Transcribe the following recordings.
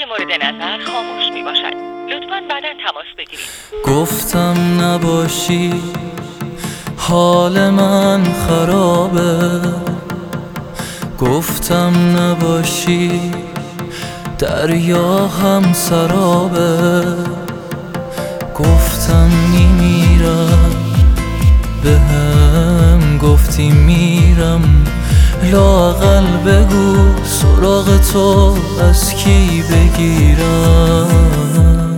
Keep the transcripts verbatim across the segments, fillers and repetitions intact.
مورد نظر خاموش می باشد. لطفاً بعداً تماس بگیرید. گفتم نباشی حال من خرابه، گفتم نباشی دریا هم سرابه، گفتم میمیرم بهم گفتی میرم، لااقل بگو سراغ تو از کی بگیرم.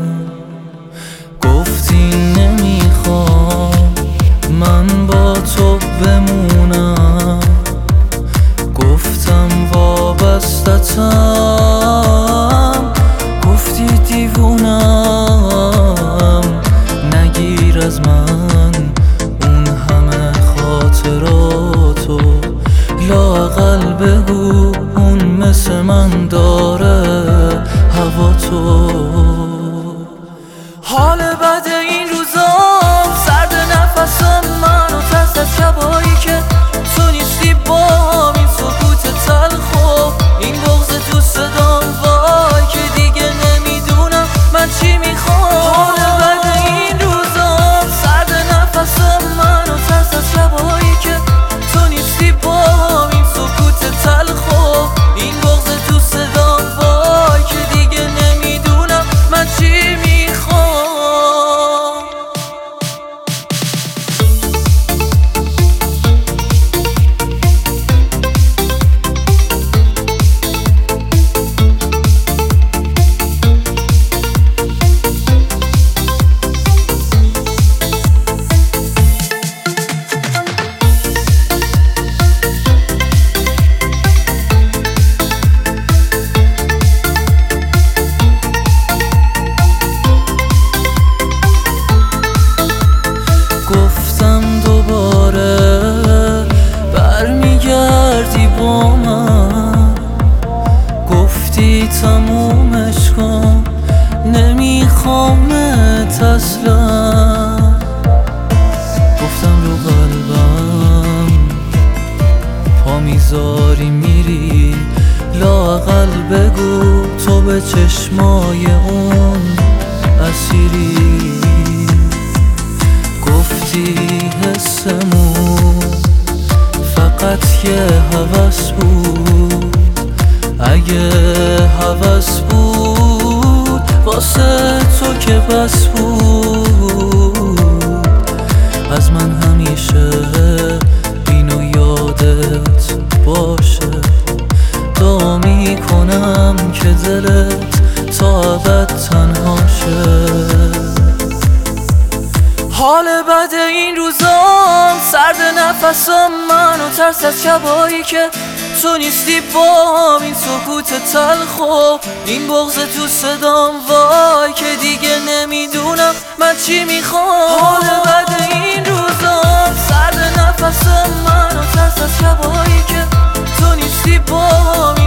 گفتی نمیخوام من با تو بمونم، گفتم وابستتم، گفتی دیوونم، نگیر از من اون همه خاطراتو، لااقل بگو اون مثل من داره هوا تو. حال بد این روزام سرد نفسم من و ترس از شبایی که تو نیستی بام، این سکوت تلخ و این بغض تو صدام، وای که دیگه نمیدونم من چی میخوام. حال بد این روزام سرد نفسم من و ترس از شبایی که تو نیستی بام، این سکوت تلخ و این بغض تو صدام، وای که دیگه نمیدونم من چی میخوام. گفتم دوباره برمیگردی با من، گفتی تمومش کن نمیخوامت اصلا، گفتم رو قلبم پا میذاری میری، لااقل بگو تو به چشمای اون اسیری. گفتی حسمون فقط یه هوس بود، اگه هوس بود واسه تو که بس بود، از من همیشه اینو یادت باشه، دعا میکنم که دلت تا ابد تنها شه. حال بد این روزام سرد نفسم من و ترس از شبایی که تو نیستی بام، این سکوت تلخ و این بغض تو صدام، وای که دیگه نمیدونم من چی میخوام. حال بد این روزام سرد نفسم من و ترس از شبایی که تو نیستی بام،